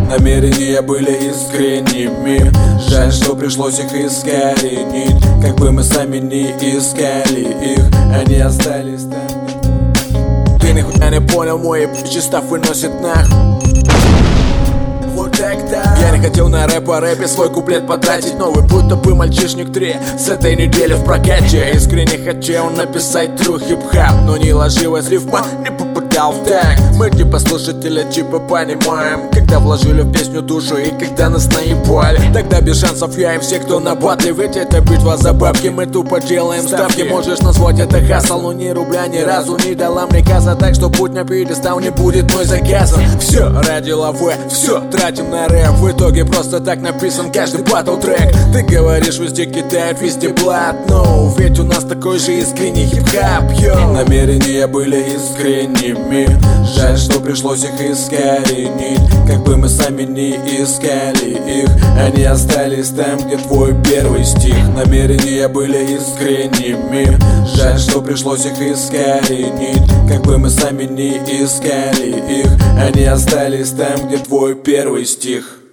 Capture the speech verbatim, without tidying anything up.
намерения были искренними. Жаль, что пришлось их искоренить. Как бы мы сами не искали их, они остались там. Ты нихуя не понял, мой чистов выносит нахуй. Вот так-то. Я не хотел на рэп о рэпе свой куплет потратить. Новый путь тупый мальчишник три с этой недели в прокате. Искренне хотел написать true хип-хап, но не ложилась рифма, не попадал в так. Мы типа слушатели типа понимаем, когда вложили в песню душу и когда нас наебали. Тогда без шансов я и все, кто на батле. Ведь это битва за бабки, мы тупо делаем ставки. Можешь назвать это хасл, но ни рубля ни разу не дала мне газа. Так что путь на пьедестал не будет мой заказан. Все ради лавы, все тратим на рэп. В итоге просто так написан каждый батл трек. Ты говоришь, везде кидают, везде блат. Но ведь у нас такой же искренний хип-хап, йоу. Намерения были искренними. Жаль, что пришлось их искоренить. Как бы мы сами не искали их, они остались там, где твой первый стих. Намерения были искренними. Жаль, что пришлось их искоренить. Как бы мы сами не искали их, они остались там, где твой первый стих.